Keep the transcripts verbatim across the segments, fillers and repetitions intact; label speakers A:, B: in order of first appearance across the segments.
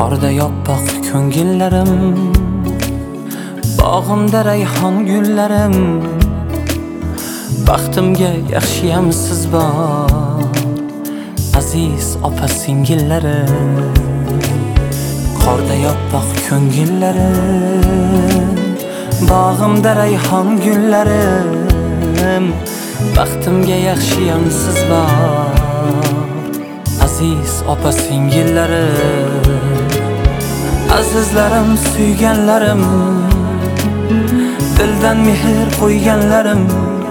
A: Qorda yoppoq ko'ngillarim, bog'imda rayhon gullarim. Baxtimga yaxshiyam siz bor, aziz opa singillarim. Qorda yoppoq ko'ngillarim, bog'imda rayhon gullarim. Baxtimga yaxshiyam siz bor, aziz opa singillarim. Azizlarim, suyganlarim, dildan mehr qo'yganlarim,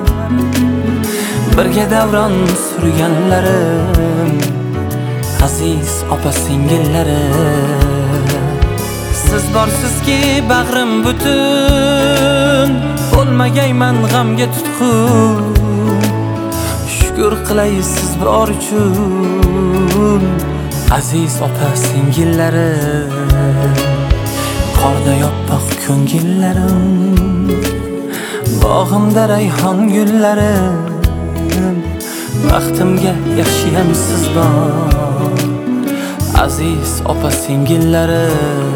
A: birga davron surganlarim, aziz opa singillarim. Siz borsizki bag'rim butun, bo'lmagayman g'amga tutqun. Shukr qilay siz bor uchun, aziz opa singillarim. Qorda yoppoq ko'ngillarim, bog'imda rayhon gullarim. Baxtimga yaxshiyam siz bor, aziz opa singillarim.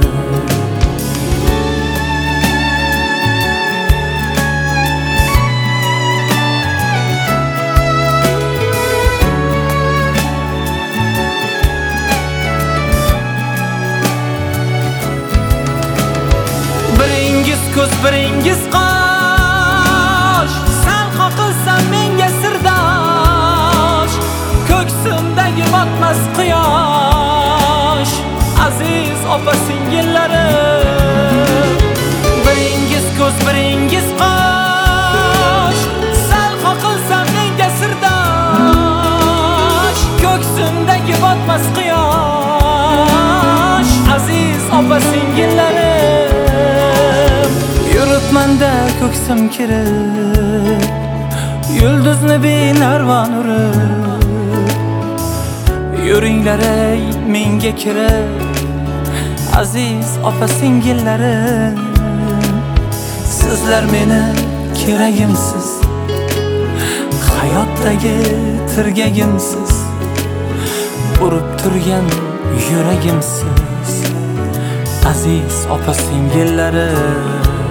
A: Ko'z biringiz qosh, sal qoqilsam menga sirdosh. Ko'ksimdagi botmas quyosh, aziz opa singillarim. Biringiz ko'z biringiz qosh, sal qoqilsam menga sirdosh. Ko'ksimdagi botmas quyosh, aziz opa singillarim. Yuribmanda ko'ksim kirib, yulduzni benarvon urib. Yuringlar ey menga kirib, aziz opa singillarim. Sizlar meni keragimsiz, hayotdagi tirgagimsiz, urib turgan yuragimsiz, aziz opa singillarim.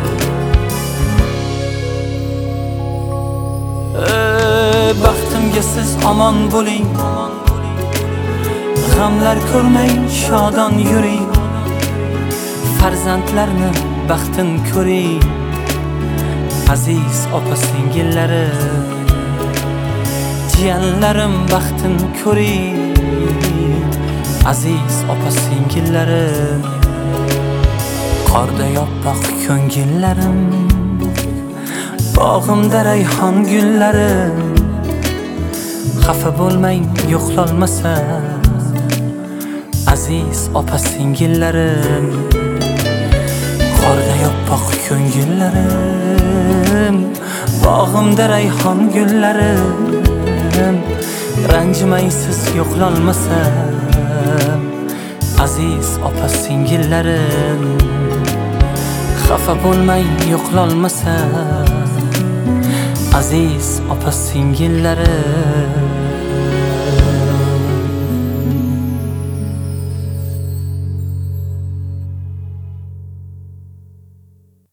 A: Baxtimga siz omon bo'ling, g'amlar ko'rmang, shodon yuring. Farzandlarni baxtin ko'ring, aziz opa singillarim. Jiyanlarim baxtin ko'ring, aziz opa singillarim. Qorda yoppoq ko'ngillarim, bog'imda rayhon gullarim. Xafa bo'lmang yo'qlolmasam, aziz opa singillarim. Qorda yoppoq ko'ngillarim, bog'imda rayhon gullarim. Ranjimang siz yo'qlolmasam, aziz opa singillarim. Xafa bo'lmang yo'qlolmasam, aziz opa singillarim.